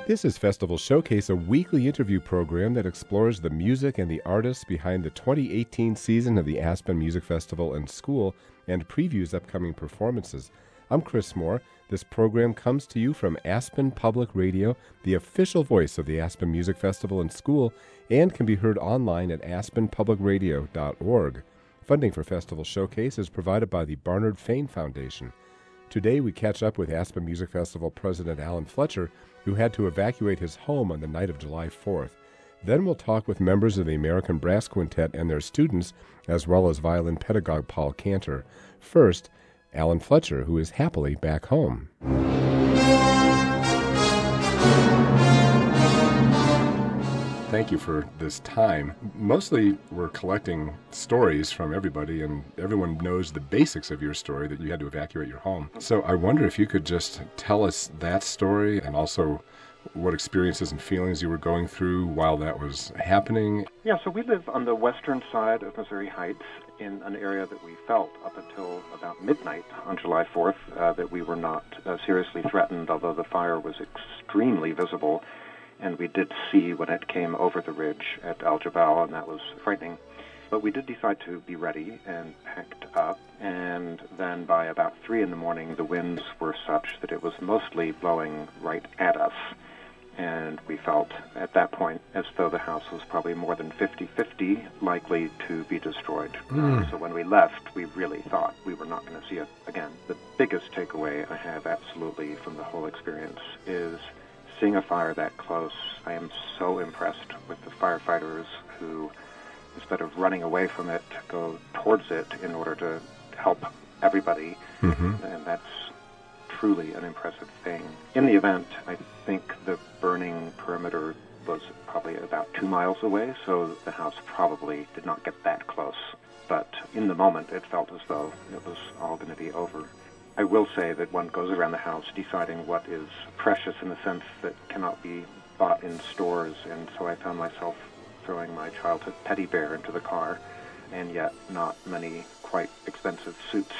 This is Festival Showcase, a weekly interview program that explores the music and the artists behind the 2018 season of the Aspen Music Festival and School and previews upcoming performances. I'm Chris Moore. This program comes to you from Aspen Public Radio, the official voice of the Aspen Music Festival and School, and can be heard online at aspenpublicradio.org. Funding for Festival Showcase is provided by the Barnard Fain Foundation. Today we catch up with Aspen Music Festival President Alan Fletcher, who had to evacuate his home on the night of July 4th. Then we'll talk with members of the American Brass Quintet and their students, as well as violin pedagogue Paul Cantor. First, Alan Fletcher, who is happily back home. Thank you for this time. Mostly we're collecting stories from everybody, and everyone knows the basics of your story, that you had to evacuate your home. So I wonder if you could just tell us that story and also what experiences and feelings you were going through while that was happening. Yeah, so we live on the western side of Missouri Heights in an area that we felt up until about midnight on July 4th that we were not seriously threatened, although the fire was extremely visible. And we did see when it came over the ridge at Al-Jabal, and that was frightening. But we did decide to be ready and packed up. And then by about 3 in the morning, the winds were such that it was mostly blowing right at us. And we felt at that point as though the house was probably more than 50-50 likely to be destroyed. So when we left, we really thought we were not going to see it again. The biggest takeaway I have absolutely from the whole experience is seeing a fire that close. I am so impressed with the firefighters who, instead of running away from it, go towards it in order to help everybody. And that's truly an impressive thing. In the event, I think the burning perimeter was probably about 2 miles away, so the house probably did not get that close. But in the moment, it felt as though it was all going to be over. I will say that one goes around the house deciding what is precious in the sense that cannot be bought in stores, and so I found myself throwing my childhood teddy bear into the car, and yet not many quite expensive suits.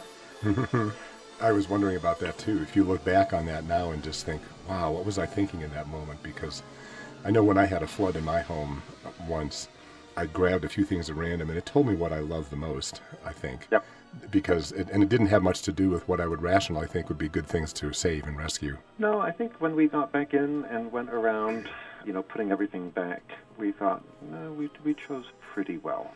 I was wondering about that too. If you look back on that now and just think, wow, what was I thinking in that moment? Because I know when I had a flood in my home once, I grabbed a few things at random, and it told me what I loved the most, I think. Yep. Because it didn't have much to do with what I would rationally think would be good things to save and rescue. No, I think when we got back in and went around, putting everything back, we thought, no, we chose pretty well.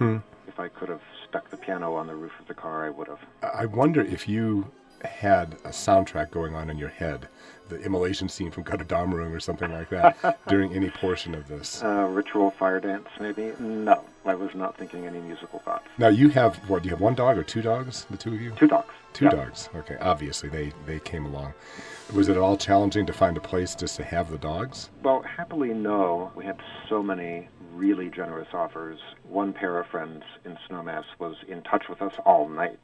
If I could have stuck the piano on the roof of the car, I would have. I wonder if you had a soundtrack going on in your head, the immolation scene from Götterdämmerung or something like that, during any portion of this. Ritual fire dance, maybe? No, I was not thinking any musical thoughts. Now, you have, what, do you have one dog or two dogs, the two of you? 2 dogs. Two dogs, okay. Obviously, they came along. Was it at all challenging to find a place just to have the dogs? Well, happily, no. We had so many really generous offers. One pair of friends in Snowmass was in touch with us all night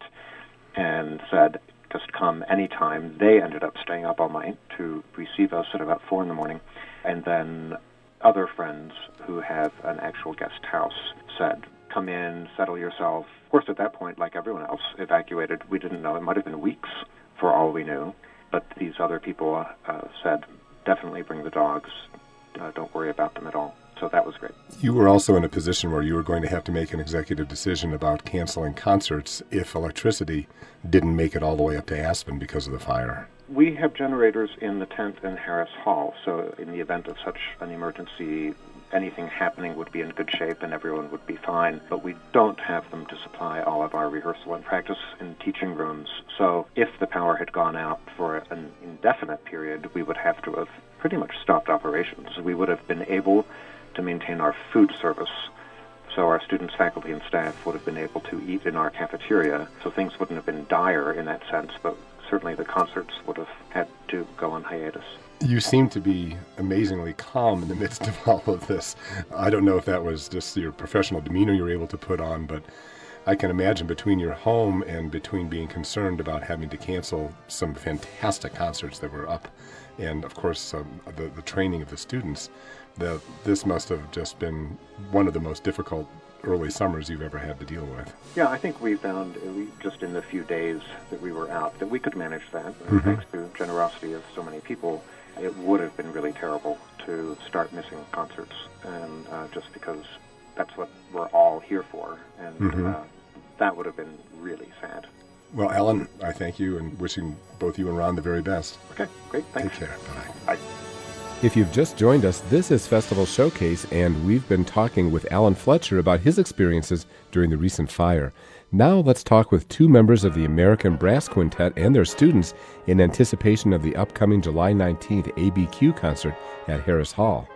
and said, just come anytime. They ended up staying up all night to receive us at about 4 in the morning. And then other friends who have an actual guest house said, come in, settle yourself. Of course, at that point, like everyone else evacuated, we didn't know. It might have been weeks for all we knew. But these other people said, definitely bring the dogs. Don't worry about them at all. So that was great. You were also in a position where you were going to have to make an executive decision about canceling concerts if electricity didn't make it all the way up to Aspen because of the fire. We have generators in the tent in Harris Hall, so in the event of such an emergency, anything happening would be in good shape and everyone would be fine. But we don't have them to supply all of our rehearsal and practice and teaching rooms. So if the power had gone out for an indefinite period, we would have to have pretty much stopped operations. We would have been able to maintain our food service. So our students, faculty, and staff would have been able to eat in our cafeteria. So things wouldn't have been dire in that sense, but certainly the concerts would have had to go on hiatus. You seem to be amazingly calm in the midst of all of this. I don't know if that was just your professional demeanor you were able to put on, but I can imagine between your home and between being concerned about having to cancel some fantastic concerts that were up, and of course the training of the students, that this must have just been one of the most difficult early summers you've ever had to deal with. Yeah, I think we found, just in the few days that we were out, that we could manage that. Mm-hmm. Thanks to the generosity of so many people, it would have been really terrible to start missing concerts, and just because that's what we're all here for, and that would have been really sad. Well, Alan, I thank you and wishing both you and Ron the very best. Okay, great, thanks. Take care. Bye. Bye. If you've just joined us, this is Festival Showcase, and we've been talking with Alan Fletcher about his experiences during the recent fire. Now let's talk with two members of the American Brass Quintet and their students in anticipation of the upcoming July 19th ABQ concert at Harris Hall.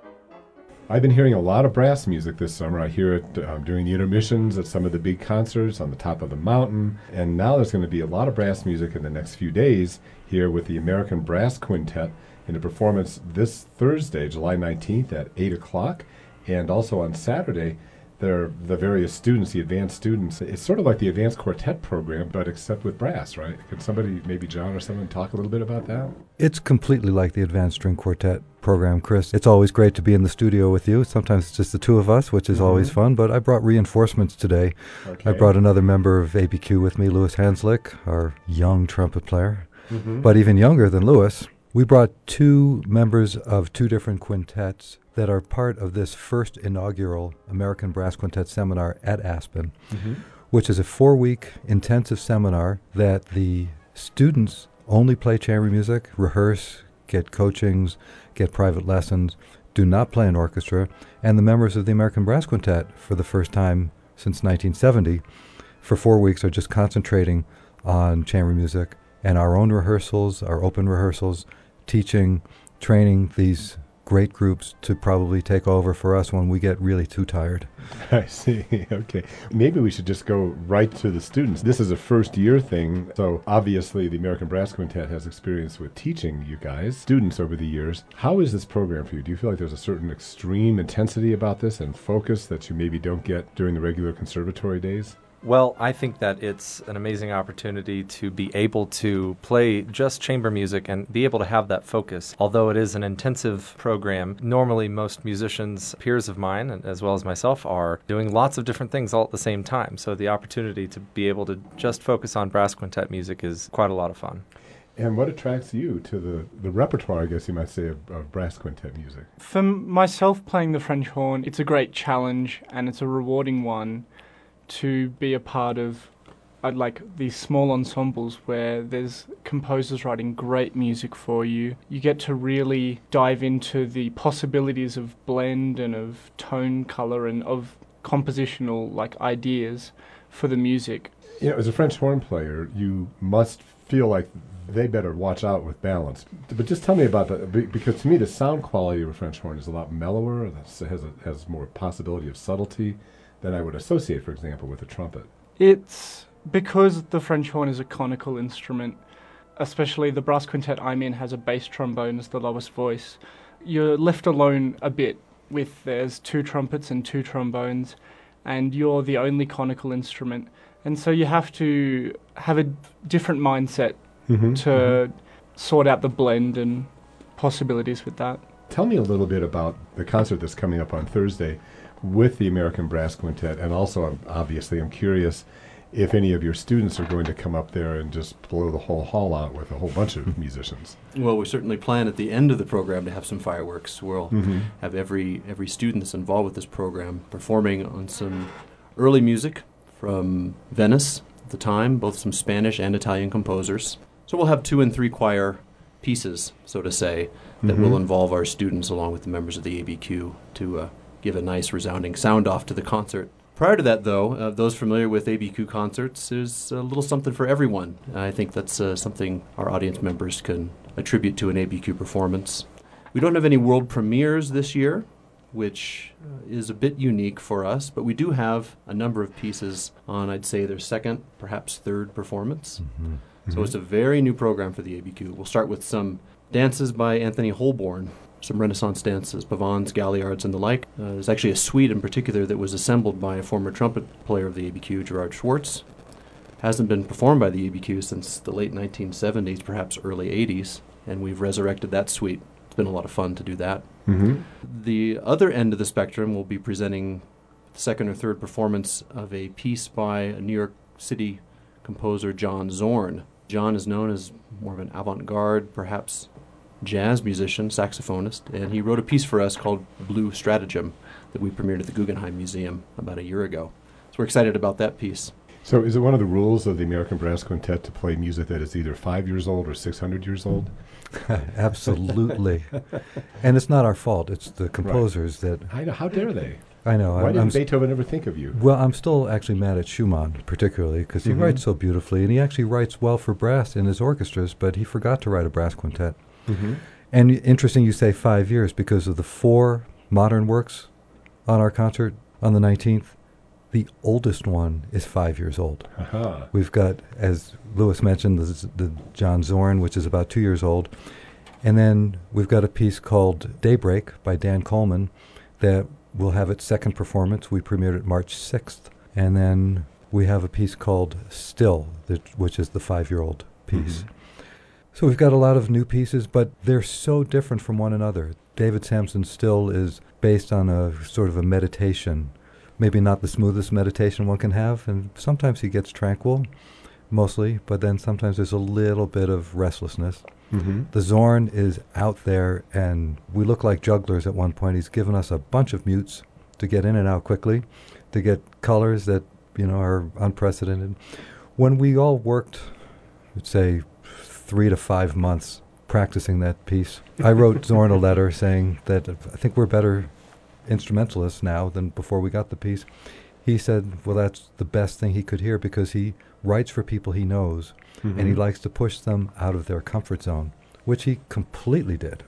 I've been hearing a lot of brass music this summer. I hear it during the intermissions at some of the big concerts on the top of the mountain. And now there's going to be a lot of brass music in the next few days here with the American Brass Quintet in a performance this Thursday, July 19th at 8 o'clock. And also on Saturday, the various students, the advanced students. It's sort of like the advanced quartet program, but except with brass, right? Could somebody, maybe John or someone, talk a little bit about that? It's completely like the advanced string quartet program, Chris. It's always great to be in the studio with you. Sometimes it's just the two of us, which is always fun, but I brought reinforcements today. Okay. I brought another member of ABQ with me, Louis Hanslick, our young trumpet player. But even younger than Louis, we brought two members of two different quintets that are part of this first inaugural American Brass Quintet seminar at Aspen, which is a 4-week intensive seminar that the students only play chamber music, rehearse, get coachings, get private lessons, do not play an orchestra, and the members of the American Brass Quintet, for the first time since 1970, for 4 weeks are just concentrating on chamber music and our own rehearsals, our open rehearsals, teaching, training these great groups to probably take over for us when we get really too tired. I see. Okay. Maybe we should just go right to the students. This is a first-year thing, so obviously the American Brass Quintet has experience with teaching you guys, students over the years. How is this program for you? Do you feel like there's a certain extreme intensity about this and focus that you maybe don't get during the regular conservatory days? Well, I think that it's an amazing opportunity to be able to play just chamber music and be able to have that focus. Although it is an intensive program, normally most musicians, peers of mine, and as well as myself, are doing lots of different things all at the same time. So the opportunity to be able to just focus on brass quintet music is quite a lot of fun. And what attracts you to the repertoire, I guess you might say, of brass quintet music? For myself, playing the French horn, it's a great challenge and it's a rewarding one to be a part of like these small ensembles where there's composers writing great music for you. You get to really dive into the possibilities of blend and of tone, color, and of compositional ideas for the music. You know, as a French horn player, you must feel like they better watch out with balance. But just tell me about that, because to me the sound quality of a French horn is a lot mellower, has more possibility of subtlety than I would associate, for example, with a trumpet. It's because the French horn is a conical instrument, especially the brass quintet I'm in has a bass trombone as the lowest voice. You're left alone a bit with there's 2 trumpets and 2 trombones, and you're the only conical instrument. And so you have to have a different mindset to sort out the blend and possibilities with that. Tell me a little bit about the concert that's coming up on Thursday with the American Brass Quintet, and also obviously I'm curious if any of your students are going to come up there and just blow the whole hall out with a whole bunch of musicians. Well, we certainly plan at the end of the program to have some fireworks. We'll have every student that's involved with this program performing on some early music from Venice at the time, both some Spanish and Italian composers. So we'll have 2 and 3 choir pieces, so to say, that will involve our students along with the members of the ABQ to give a nice resounding sound off to the concert. Prior to that, though, those familiar with ABQ concerts, there's a little something for everyone. I think that's something our audience members can attribute to an ABQ performance. We don't have any world premieres this year, which is a bit unique for us, but we do have a number of pieces on, I'd say, their second, perhaps third performance. So it's a very new program for the ABQ. We'll start with some dances by Anthony Holborn, some Renaissance dances, pavans, galliards, and the like. There's actually a suite in particular that was assembled by a former trumpet player of the ABQ, Gerard Schwartz. Hasn't been performed by the ABQ since the late 1970s, perhaps early 80s, and we've resurrected that suite. It's been a lot of fun to do that. The other end of the spectrum will be presenting second or third performance of a piece by a New York City composer, John Zorn. John is known as more of an avant-garde, perhaps jazz musician, saxophonist, and he wrote a piece for us called Blue Stratagem that we premiered at the Guggenheim Museum about a year ago. So we're excited about that piece. So is it one of the rules of the American Brass Quintet to play music that is either 5 years old or 600 years old? Absolutely. And it's not our fault. It's the composers that... I know. How dare they? I know. Why didn't Beethoven ever think of you? Well, I'm still actually mad at Schumann, particularly, because he writes so beautifully, and he actually writes well for brass in his orchestras, but he forgot to write a brass quintet. And interesting you say 5 years, because of the 4 modern works on our concert on the 19th. The oldest one is 5 years old. We've got, as Louis mentioned, the John Zorn, which is about 2 years old. And then we've got a piece called Daybreak by Dan Coleman that will have its second performance. We premiered it March 6th. And then we have a piece called Still, which is the 5-year-old piece. So we've got a lot of new pieces, but they're so different from one another. David Samson's Still is based on a sort of a meditation, maybe not the smoothest meditation one can have, and sometimes he gets tranquil, mostly, but then sometimes there's a little bit of restlessness. The Zorn is out there, and we look like jugglers at one point. He's given us a bunch of mutes to get in and out quickly, to get colors that, are unprecedented. When we all worked, let's say, 3 to 5 months practicing that piece, I wrote Zorn a letter saying that I think we're better instrumentalists now than before we got the piece. He said, well, that's the best thing he could hear, because he writes for people he knows, and he likes to push them out of their comfort zone, which he completely did.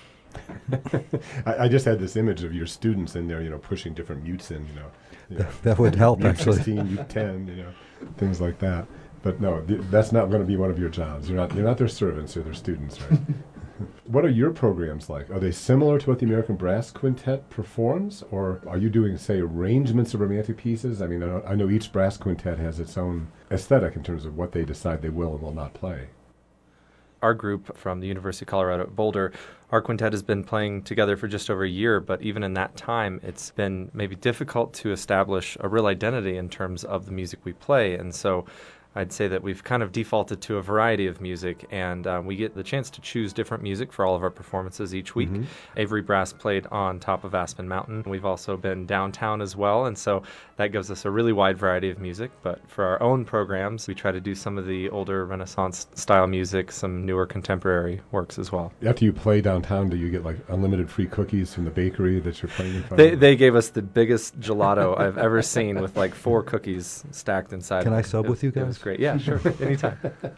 I just had this image of your students in there, pushing different mutes in, That would help, mute actually. 16, mute 10, things like that. But no, that's not going to be one of your jobs. You're not their servants, you're their students, right? What are your programs like? Are they similar to what the American Brass Quintet performs, or are you doing, say, arrangements of romantic pieces? I mean, I know each brass quintet has its own aesthetic in terms of what they decide they will and will not play. Our group from the University of Colorado at Boulder, our quintet has been playing together for just over a year, but even in that time, it's been maybe difficult to establish a real identity in terms of the music we play. And so I'd say that we've kind of defaulted to a variety of music, and we get the chance to choose different music for all of our performances each week. Avery Brass played on top of Aspen Mountain. We've also been downtown as well, and so that gives us a really wide variety of music. But for our own programs, we try to do some of the older Renaissance-style music, some newer contemporary works as well. After you play downtown, do you get like unlimited free cookies from the bakery that you're playing in front of? They gave us the biggest gelato I've ever seen, with like 4 cookies stacked inside. Can I sub with you guys? It was great. Yeah, sure. Anytime.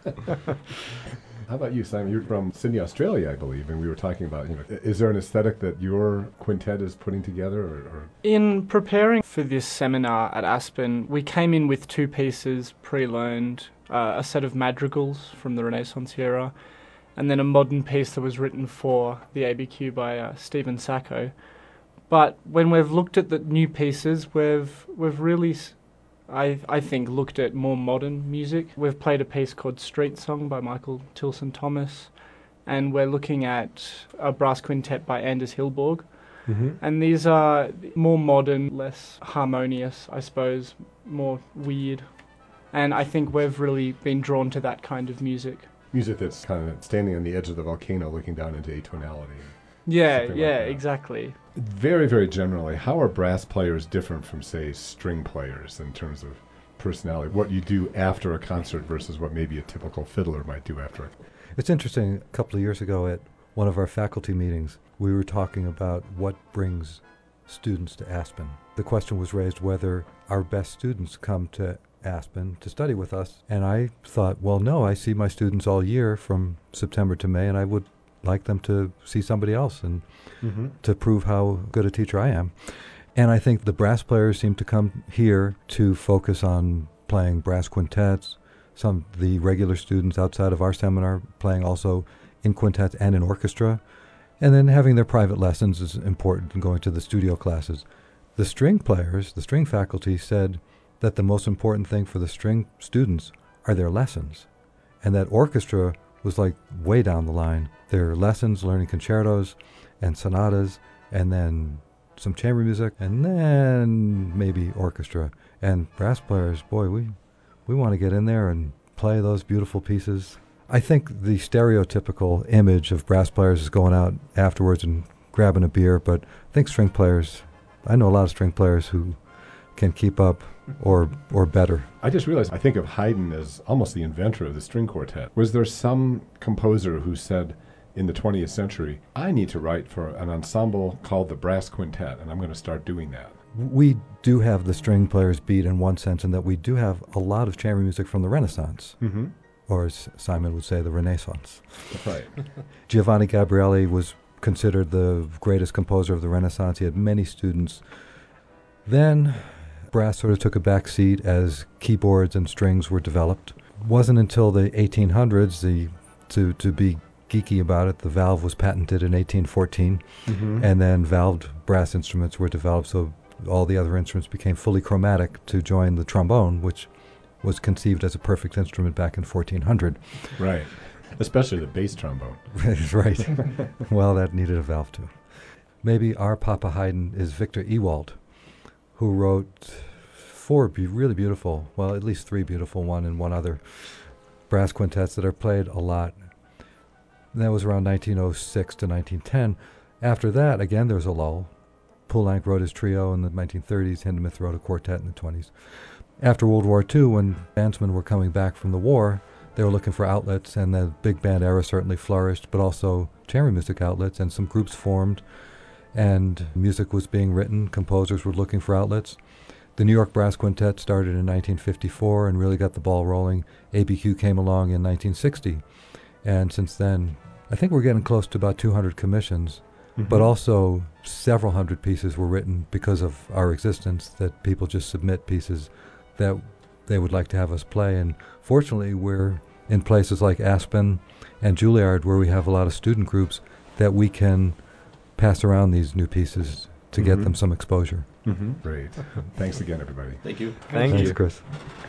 How about you, Simon? You're from Sydney, Australia, I believe, and we were talking about, is there an aesthetic that your quintet is putting together? Or? In preparing for this seminar at Aspen, we came in with 2 pieces pre-learned, a set of madrigals from the Renaissance era, and then a modern piece that was written for the ABQ by Stephen Sacco. But when we've looked at the new pieces, we've really... I think, looked at more modern music. We've played a piece called Street Song by Michael Tilson Thomas, and we're looking at a brass quintet by Anders Hillborg. And these are more modern, less harmonious, I suppose, more weird. And I think we've really been drawn to that kind of music. Music that's kind of standing on the edge of the volcano looking down into atonality. Yeah, like exactly. Very, very generally, how are brass players different from, say, string players in terms of personality? What you do after a concert versus what maybe a typical fiddler might do after it? It's interesting, a couple of years ago at one of our faculty meetings, we were talking about what brings students to Aspen. The question was raised whether our best students come to Aspen to study with us, and I thought, well, no, I see my students all year from September to May, and I would like them to see somebody else and to prove how good a teacher I am. And I think the brass players seem to come here to focus on playing brass quintets. Some of the regular students outside of our seminar playing also in quintets and in orchestra. And then having their private lessons is important, and going to the studio classes. The string players, the string faculty, said that the most important thing for the string students are their lessons, and that orchestra was like way down the line. Their lessons, learning concertos and sonatas, and then some chamber music, and then maybe orchestra. And brass players, boy, we want to get in there and play those beautiful pieces. I think the stereotypical image of brass players is going out afterwards and grabbing a beer, but I think string players, I know a lot of string players who can keep up or better. I just realized I think of Haydn as almost the inventor of the string quartet. Was there some composer who said in the 20th century, I need to write for an ensemble called the Brass Quintet, and I'm going to start doing that? We do have the string players beat in one sense, in that we do have a lot of chamber music from the Renaissance. Mm-hmm. Or as Simon would say, the Renaissance. That's right. Giovanni Gabrieli was considered the greatest composer of the Renaissance. He had many students. Then brass sort of took a back seat as keyboards and strings were developed. It wasn't until the 1800s, to be geeky about it, the valve was patented in 1814, and then valved brass instruments were developed, so all the other instruments became fully chromatic to join the trombone, which was conceived as a perfect instrument back in 1400. Right. Especially the bass trombone. Right. Well, that needed a valve too. Maybe our Papa Haydn is Victor Ewald, who wrote 4 really beautiful, well, at least 3 beautiful, one and one other, brass quintets that are played a lot. And that was around 1906 to 1910. After that, again, there was a lull. Poulenc wrote his trio in the 1930s. Hindemith wrote a quartet in the 20s. After World War II, when bandsmen were coming back from the war, they were looking for outlets, and the big band era certainly flourished, but also chamber music outlets, and some groups formed, and music was being written. Composers were looking for outlets. The New York Brass Quintet started in 1954 and really got the ball rolling. ABQ came along in 1960, and since then, I think we're getting close to about 200 commissions, but also several hundred pieces were written because of our existence, that people just submit pieces that they would like to have us play. And fortunately, we're in places like Aspen and Juilliard, where we have a lot of student groups, that we can pass around these new pieces to get them some exposure. Great. Thanks again, everybody. Thank you. Thank you. Chris.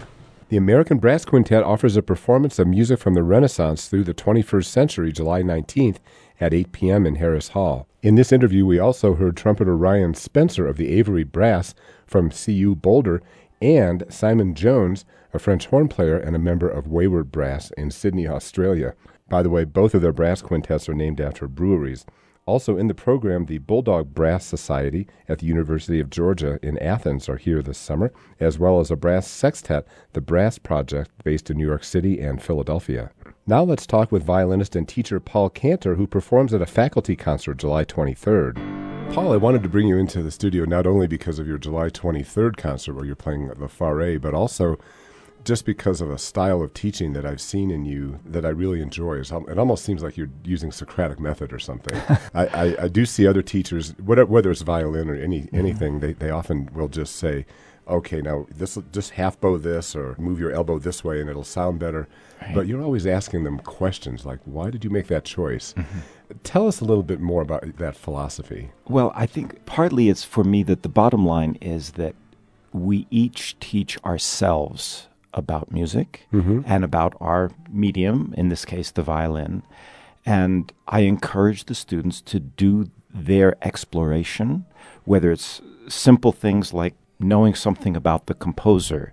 The American Brass Quintet offers a performance of music from the Renaissance through the 21st century, July 19th at 8 p.m. in Harris Hall. In this interview, we also heard trumpeter Ryan Spencer of the Avery Brass from CU Boulder, and Simon Jones, a French horn player and a member of Wayward Brass in Sydney, Australia. By the way, both of their brass quintets are named after breweries. Also in the program, the Bulldog Brass Society at the University of Georgia in Athens are here this summer, as well as a brass sextet, the Brass Project, based in New York City and Philadelphia. Now let's talk with violinist and teacher Paul Cantor, who performs at a faculty concert July 23rd. Paul, I wanted to bring you into the studio not only because of your July 23rd concert where you're playing the Fauré, but also just because of a style of teaching that I've seen in you that I really enjoy. It almost seems like you're using Socratic method or something. I do see other teachers, whether it's violin or anything, they often will just say, okay, now this just half bow this or move your elbow this way and it'll sound better. Right. But you're always asking them questions like, why did you make that choice? Tell us a little bit more about that philosophy. Well, I think partly it's for me that the bottom line is that we each teach ourselves about music and about our medium, in this case, the violin. And I encourage the students to do their exploration, whether it's simple things like knowing something about the composer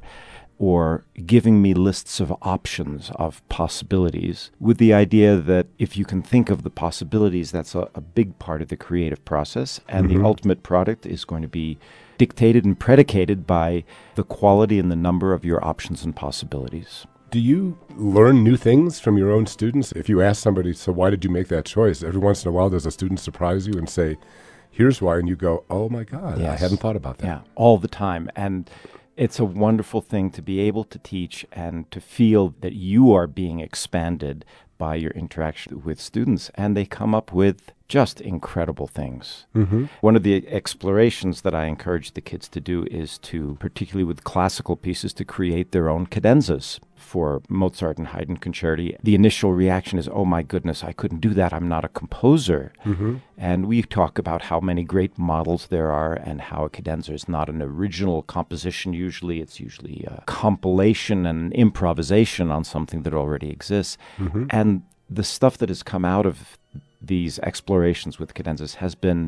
or giving me lists of options of possibilities, with the idea that if you can think of the possibilities, that's a big part of the creative process, and the ultimate product is going to be dictated and predicated by the quality and the number of your options and possibilities. Do you learn new things from your own students? If you ask somebody, so why did you make that choice? Every once in a while, does a student surprise you and say, here's why, and you go, oh my God, yes. I hadn't thought about that. Yeah, all the time. And it's a wonderful thing to be able to teach and to feel that you are being expanded by your interaction with students, and they come up with just incredible things. One of the explorations that I encourage the kids to do is to, particularly with classical pieces, to create their own cadenzas. For Mozart and Haydn concerti, the initial reaction is, oh my goodness, I couldn't do that, I'm not a composer. And we talk about how many great models there are and how a cadenza is not an original composition usually. It's usually a compilation and improvisation on something that already exists. And the stuff that has come out of these explorations with cadenzas has been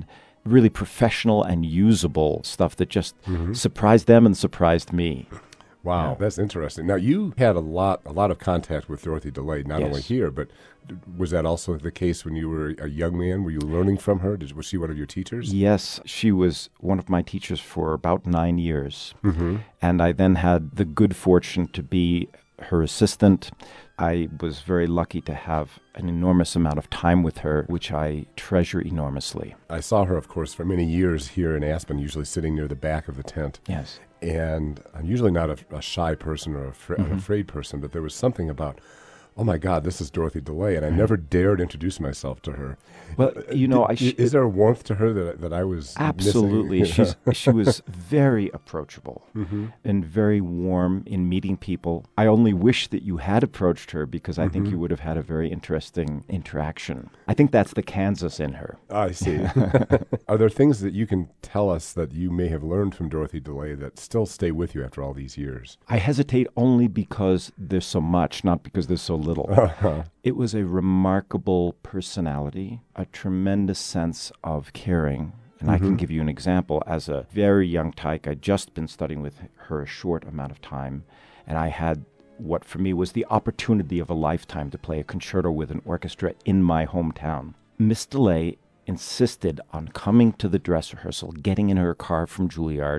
really professional and usable stuff that just surprised them and surprised me. Wow, Yeah. that's interesting. Now, you had a lot of contact with Dorothy DeLay, not Yes. only here, but was that also the case when you were a young man? Were you learning from her? Was she one of your teachers? Yes, she was one of my teachers for about 9 years. Mm-hmm. And I then had the good fortune to be her assistant. I was very lucky to have an enormous amount of time with her, which I treasure enormously. I saw her, of course, for many years here in Aspen, usually sitting near the back of the tent. Yes. And I'm usually not a shy person or an afraid person, but there was something about, oh my God, this is Dorothy DeLay, and I never dared introduce myself to her. Well, you know, is there a warmth to her that I was absolutely. missing? She was very approachable and very warm in meeting people. I only wish that you had approached her because I think you would have had a very interesting interaction. I think that's the Kansas in her. I see. Are there things that you can tell us that you may have learned from Dorothy DeLay that still stay with you after all these years? I hesitate only because there's so much, not because there's so little. It was a remarkable personality, a tremendous sense of caring. And I can give you an example. As a very young tyke, I'd just been studying with her a short amount of time, and I had what for me was the opportunity of a lifetime to play a concerto with an orchestra in my hometown. Miss DeLay insisted on coming to the dress rehearsal, getting in her car from Juilliard,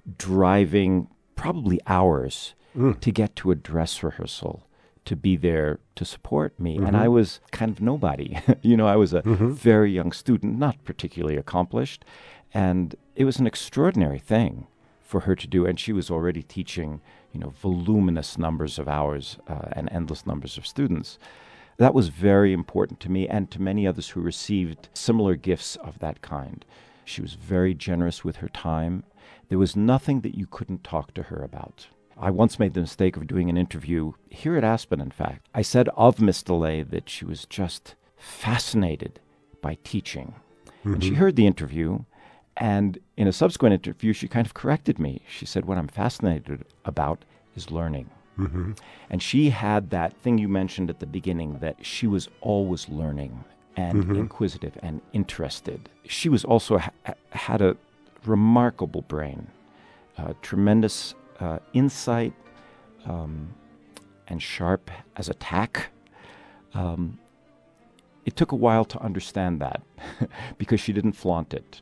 driving probably hours to get to a dress rehearsal, to be there to support me. And I was kind of nobody. You know, I was a very young student, not particularly accomplished. And it was an extraordinary thing for her to do. And she was already teaching, you know, voluminous numbers of hours and endless numbers of students. That was very important to me and to many others who received similar gifts of that kind. She was very generous with her time. There was nothing that you couldn't talk to her about. I once made the mistake of doing an interview here at Aspen, in fact. I said of Miss DeLay that she was just fascinated by teaching. And she heard the interview, and in a subsequent interview, she kind of corrected me. She said, what I'm fascinated about is learning. And she had that thing you mentioned at the beginning, that she was always learning and inquisitive and interested. She was also had a remarkable brain, tremendous insight, and sharp as a tack. It took a while to understand that because she didn't flaunt it.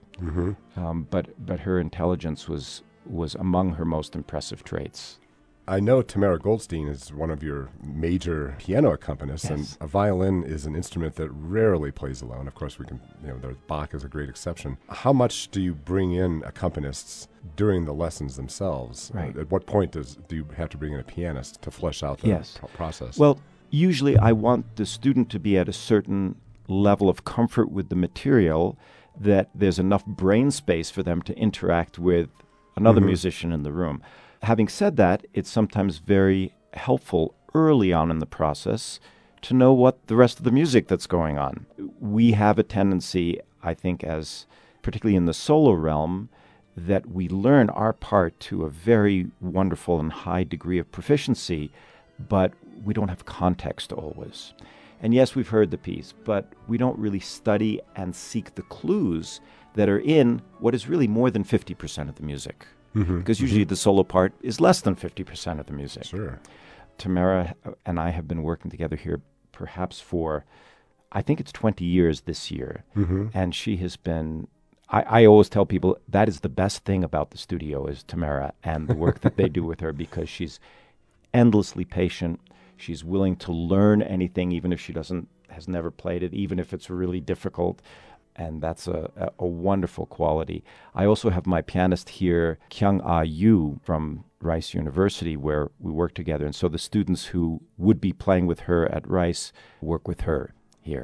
But her intelligence was among her most impressive traits. I know Tamara Goldstein is one of your major piano accompanists, Yes. and a violin is an instrument that rarely plays alone. Of course, Bach is a great exception. How much do you bring in accompanists during the lessons themselves? Right. At what point do you have to bring in a pianist to flesh out the Yes. process? Well, usually I want the student to be at a certain level of comfort with the material that there's enough brain space for them to interact with another musician in the room. Having said that, it's sometimes very helpful early on in the process to know what the rest of the music that's going on. We have a tendency, I think, as particularly in the solo realm, that we learn our part to a very wonderful and high degree of proficiency, but we don't have context always. And yes, we've heard the piece, but we don't really study and seek the clues that are in what is really more than 50% of the music. Because usually the solo part is less than 50% of the music. Sure. Tamara and I have been working together here perhaps for, I think it's 20 years this year. And she has been, I always tell people that is the best thing about the studio is Tamara and the work that they do with her, because she's endlessly patient. She's willing to learn anything, even if she has never played it, even if it's really difficult. And that's a wonderful quality. I also have my pianist here, Kyung-Ah Yu from Rice University, where we work together. And so the students who would be playing with her at Rice work with her here.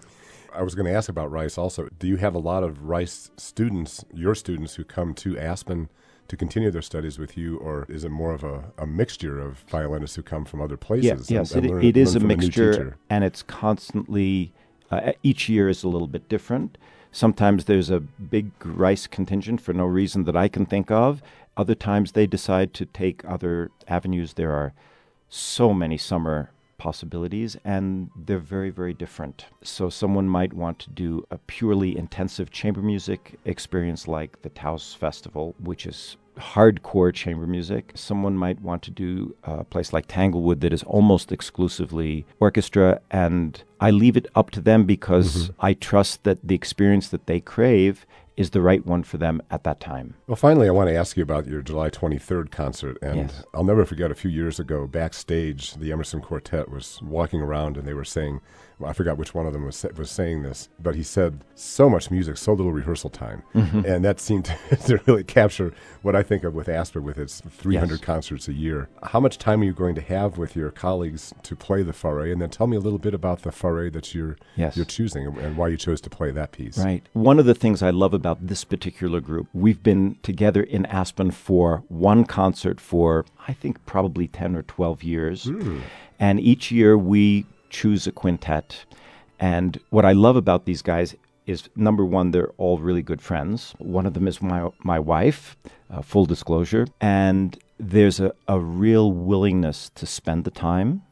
I was going to ask about Rice also. Do you have a lot of Rice students, your students, who come to Aspen to continue their studies with you, or is it more of a mixture of violinists who come from other places? Yes, and it is learn a from new mixture, teacher? and it's constantly... each year is a little bit different. Sometimes there's a big Rice contingent for no reason that I can think of. Other times they decide to take other avenues. There are so many summer possibilities, and they're very, very different. So someone might want to do a purely intensive chamber music experience like the Taos Festival, which is hardcore chamber music. Someone might want to do a place like Tanglewood that is almost exclusively orchestra, and I leave it up to them because I trust that the experience that they crave is the right one for them at that time. Well, finally, I want to ask you about your July 23rd concert. And Yes. I'll never forget a few years ago, backstage, the Emerson Quartet was walking around and they were saying, well, I forgot which one of them was saying this, but he said, so much music, so little rehearsal time. And that seemed to really capture what I think of with Aspen, with its 300 Yes. concerts a year. How much time are you going to have with your colleagues to play the Fauré? And then tell me a little bit about the Fauré that you're choosing and why you chose to play that piece. Right. One of the things I love about this particular group, we've been together in Aspen for one concert for, I think, probably 10 or 12 years. And each year we choose a quintet. And what I love about these guys is, number one, they're all really good friends. One of them is my wife, full disclosure. And there's a real willingness to spend the time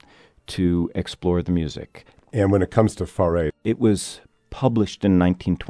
to explore the music. And when it comes to Fauré, it was published in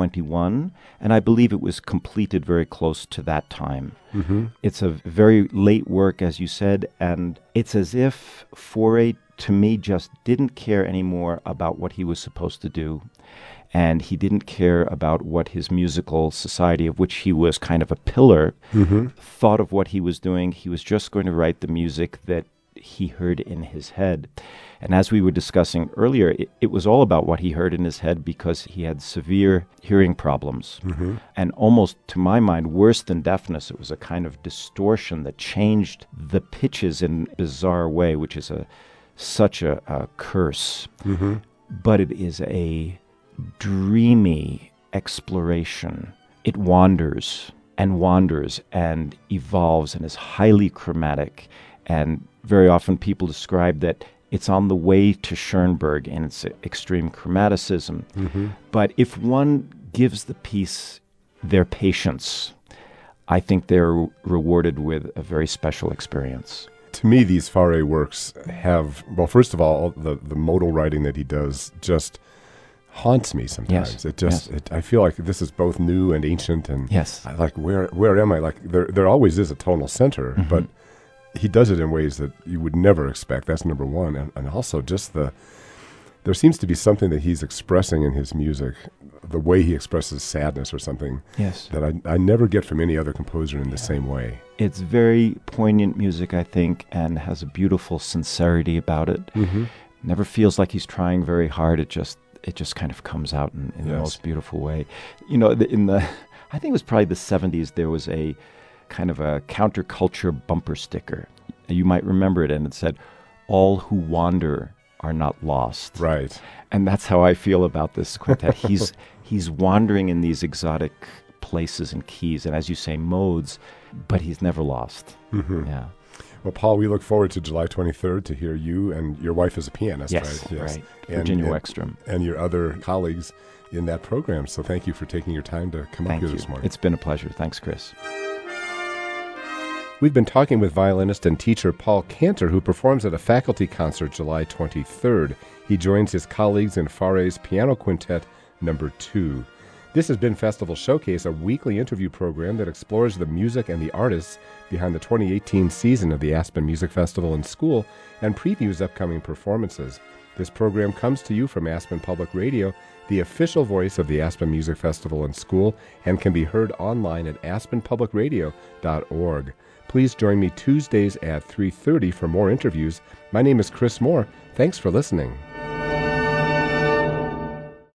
1921, and I believe it was completed very close to that time. It's a very late work, as you said, and it's as if Fauré, to me, just didn't care anymore about what he was supposed to do, and he didn't care about what his musical society, of which he was kind of a pillar, thought of what he was doing. He was just going to write the music that he heard in his head. And as we were discussing earlier, it was all about what he heard in his head because he had severe hearing problems. And almost, to my mind, worse than deafness, it was a kind of distortion that changed the pitches in a bizarre way, which is such a curse. But it is a dreamy exploration. It wanders and evolves and is highly chromatic. And very often people describe that it's on the way to Schoenberg in its extreme chromaticism. But if one gives the piece their patience, I think they're rewarded with a very special experience. To me, these Fauré works have, well, first of all, the modal writing that he does just haunts me sometimes. Yes. I feel like this is both new and ancient, and Yes. I like, where am I? Like, there always is a tonal center, but he does it in ways that you would never expect. That's number one. And also just there seems to be something that he's expressing in his music, the way he expresses sadness or something, that I never get from any other composer in the same way. It's very poignant music, I think, and has a beautiful sincerity about it. Never feels like he's trying very hard. It just kind of comes out in the most beautiful way. You know, I think it was probably the 70s, there was a kind of a counterculture bumper sticker. You might remember it, and it said, "All who wander are not lost." Right. And that's how I feel about this quintet. He's wandering in these exotic places and keys, and as you say, modes, but he's never lost. Yeah. Well, Paul, we look forward to July 23rd to hear you, and your wife is a pianist, right? Right. Virginia Weckstrom. And your other colleagues in that program. So thank you for taking your time to come up here this morning. It's been a pleasure. Thanks, Chris. We've been talking with violinist and teacher Paul Cantor, who performs at a faculty concert July 23rd. He joins his colleagues in Fauré's Piano Quintet No. 2. This has been Festival Showcase, a weekly interview program that explores the music and the artists behind the 2018 season of the Aspen Music Festival and School and previews upcoming performances. This program comes to you from Aspen Public Radio, the official voice of the Aspen Music Festival and School, and can be heard online at aspenpublicradio.org. Please join me Tuesdays at 3:30 for more interviews. My name is Chris Moore. Thanks for listening.